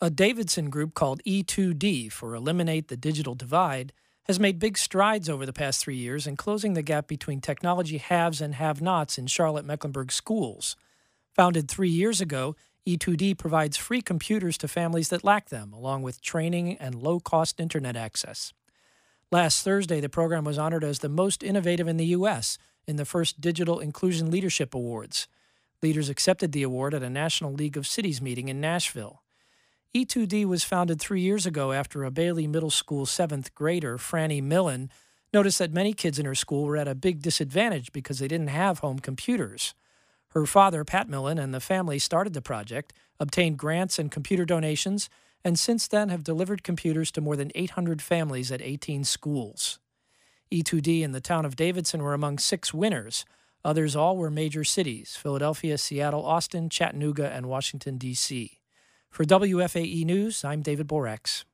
A Davidson group called E2D for Eliminate the Digital Divide has made big strides over the past 3 years in closing the gap between technology haves and have-nots in Charlotte-Mecklenburg schools. Founded 3 years ago, E2D provides free computers to families that lack them, along with training and low-cost internet access. Last Thursday, the program was honored as the most innovative in the U.S. in the first Digital Inclusion Leadership Awards. Leaders accepted the award at a National League of Cities meeting in Nashville. E2D was founded 3 years ago after a Bailey Middle School 7th grader, Franny Millen, noticed that many kids in her school were at a big disadvantage because they didn't have home computers. Her father, Pat Millen, and the family started the project, obtained grants and computer donations, and since then have delivered computers to more than 800 families at 18 schools. E2D and the town of Davidson were among 6 winners. Others all were major cities: Philadelphia, Seattle, Austin, Chattanooga, and Washington, D.C. For WFAE News, I'm David Borex.